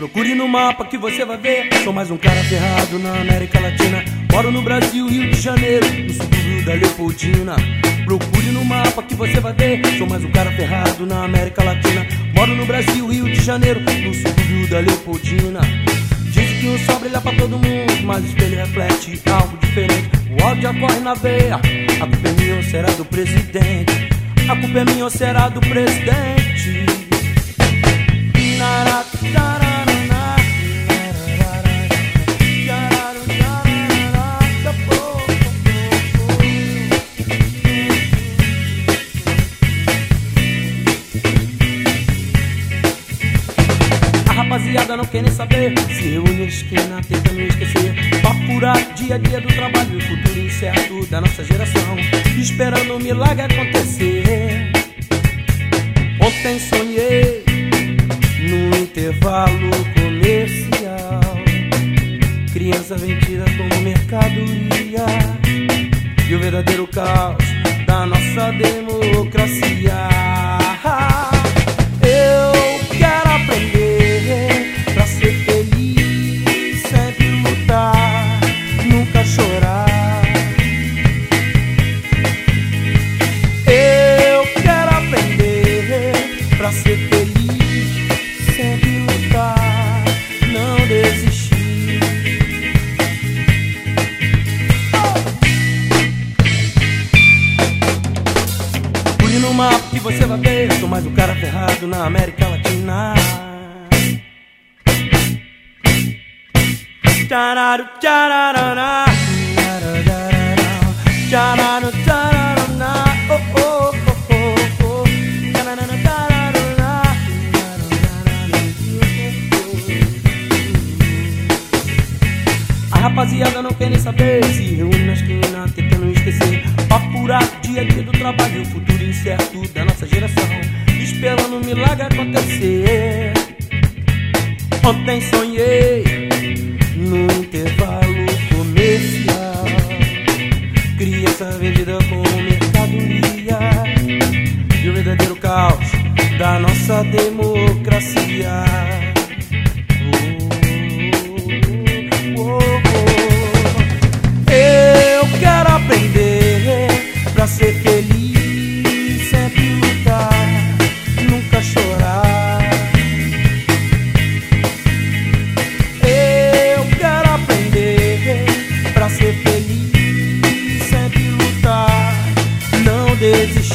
Procure no mapa que você vai ver. Sou mais um cara ferrado na América Latina. Moro no Brasil, Rio de Janeiro, no subúrbio da Leopoldina. Procure no mapa que você vai ver. Sou mais um cara ferrado na América Latina. Moro no Brasil, Rio de Janeiro, no subúrbio da Leopoldina. Diz que o sol brilha pra todo mundo, mas o espelho reflete algo diferente. O ódio já corre na veia. A culpa é minha ou será do presidente? A culpa é minha ou será do presidente? Rapaziada não quer nem saber, se reúne na esquina tentando esquecer. Papurar dia a dia do trabalho, o futuro incerto da nossa geração, esperando um milagre acontecer. Ontem sonhei no intervalo comercial, criança vendida como mercadoria, e o verdadeiro caos da nossa democracia. Eu quero aprender pra ser feliz, sempre lutar, nunca chorar. Eu quero aprender pra ser feliz, sempre lutar, não desistir. Procure no mapa que você vai ver. Sou mais um cara ferrado na América Latina. Tchararu, tchararará, tchararu, tchararará, oh, oh, oh, oh, oh. Tchararará, tchararará. A rapaziada não quer nem saber, se reúne na esquina tentando esquecer. Papurar dia a dia do trabalho, o futuro incerto da nossa geração, esperando um milagre acontecer. Ontem sonhei no intervalo comercial, criança vendida como mercadoria, e o verdadeiro caos da nossa democracia. Eu quero aprender pra ser feliz, sempre lutar, nunca chorar. Eu quero aprender pra ser feliz, sempre lutar, não desistir.